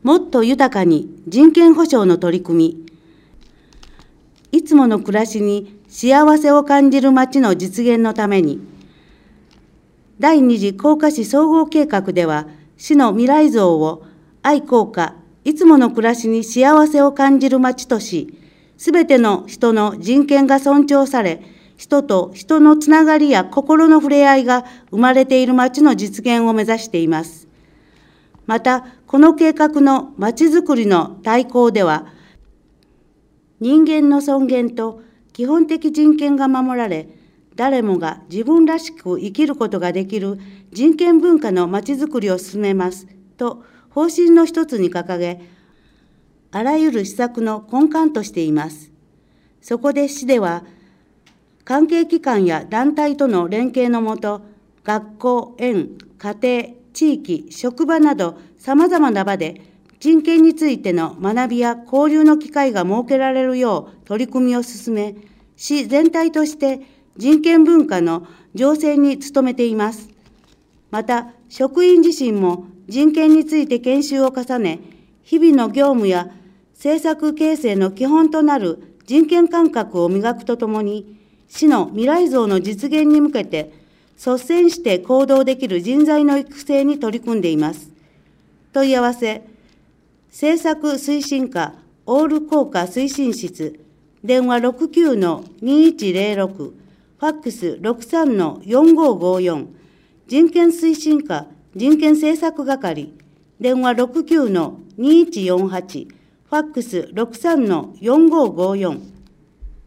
もっと豊かに人権保障の取り組み、いつもの暮らしに幸せを感じる街の実現のために、第2次甲賀市総合計画では、市の未来像を愛好家、いつもの暮らしに幸せを感じる街とし、すべての人の人権が尊重され、人と人のつながりや心の触れ合いが生まれている街の実現を目指しています。また、この計画の街づくりの大綱では、人間の尊厳と基本的人権が守られ、誰もが自分らしく生きることができる人権文化の街づくりを進めますと方針の一つに掲げ、あらゆる施策の根幹としています。そこで市では、関係機関や団体との連携のもと、学校、園、家庭、地域、職場などさまざまな場で人権についての学びや交流の機会が設けられるよう取り組みを進め、市全体として人権文化の醸成に努めています。また、職員自身も人権について研修を重ね、日々の業務や政策形成の基本となる人権感覚を磨くとともに、市の未来像の実現に向けて、率先して行動できる人材の育成に取り組んでいます。問い合わせ、政策推進課オール効果推進室、電話 69-2106、ファックス 63-4554、人権推進課人権政策係、電話 69-2148、ファックス 63-4554、